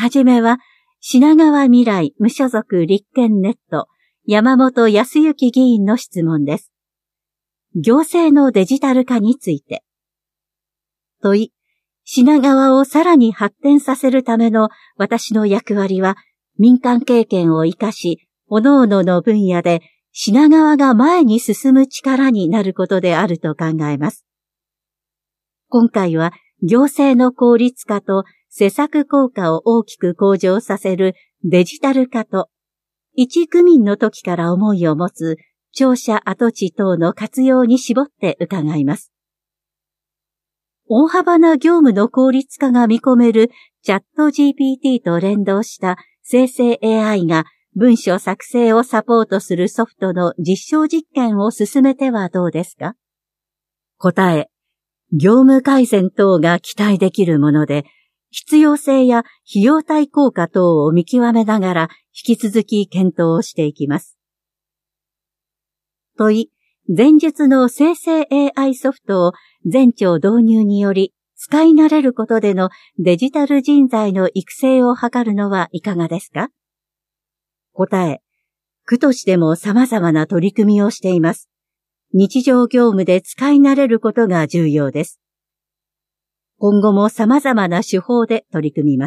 はじめは、品川未来無所属立憲ネット、山本康之議員の質問です。行政のデジタル化について。問い、品川をさらに発展させるための私の役割は、民間経験を生かし、各々の分野で品川が前に進む力になることであると考えます。今回は行政の効率化と施策効果を大きく向上させるデジタル化と、一区民の時から思いを持つ庁舎跡地等の活用に絞って伺います。大幅な業務の効率化が見込めるチャット GPT と連動した生成 AI が文書作成をサポートするソフトの実証実験を進めてはどうですか？答え、業務改善等が期待できるもので、必要性や費用対効果等を見極めながら引き続き検討をしていきます。問い、前述の生成 AI ソフトを全庁導入により使い慣れることでのデジタル人材の育成を図るのはいかがですか？答え、区としても様々な取り組みをしています。日常業務で使い慣れることが重要です。今後も様々な手法で取り組みます。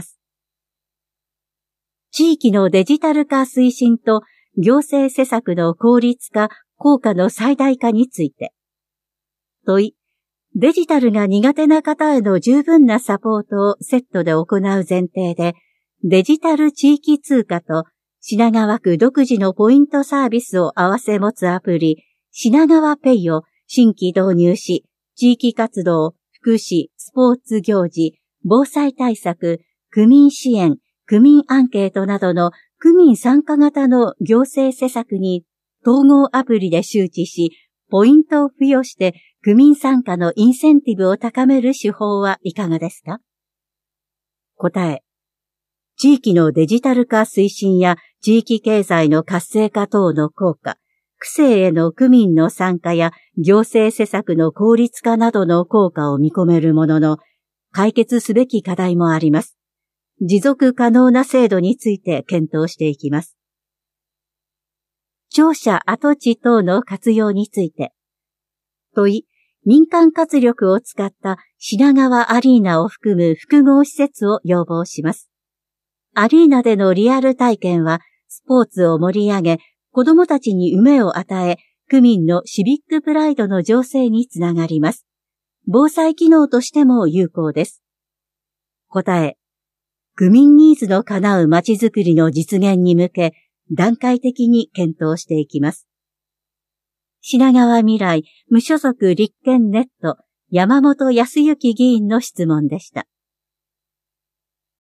地域のデジタル化推進と行政施策の効率化、効果の最大化について。問い、デジタルが苦手な方への十分なサポートをセットで行う前提で、デジタル地域通貨と品川区独自のポイントサービスを合わせ持つアプリ、品川ペイを新規導入し、地域活動、福祉、スポーツ行事、防災対策、区民支援、区民アンケートなどの区民参加型の行政施策に統合アプリで周知し、ポイントを付与して区民参加のインセンティブを高める手法はいかがですか？答え、地域のデジタル化推進や地域経済の活性化等の効果、区政への区民の参加や行政施策の効率化などの効果を見込めるものの、解決すべき課題もあります。持続可能な制度について検討していきます。庁舎跡地等の活用について。問い、民間活力を使った品川アリーナを含む複合施設を要望します。アリーナでのリアル体験は、スポーツを盛り上げ、子どもたちに夢を与え、区民のシビックプライドの醸成につながります。防災機能としても有効です。答え、区民ニーズの叶うまちづくりの実現に向け、段階的に検討していきます。品川未来無所属立憲ネット山本康之議員の質問でした。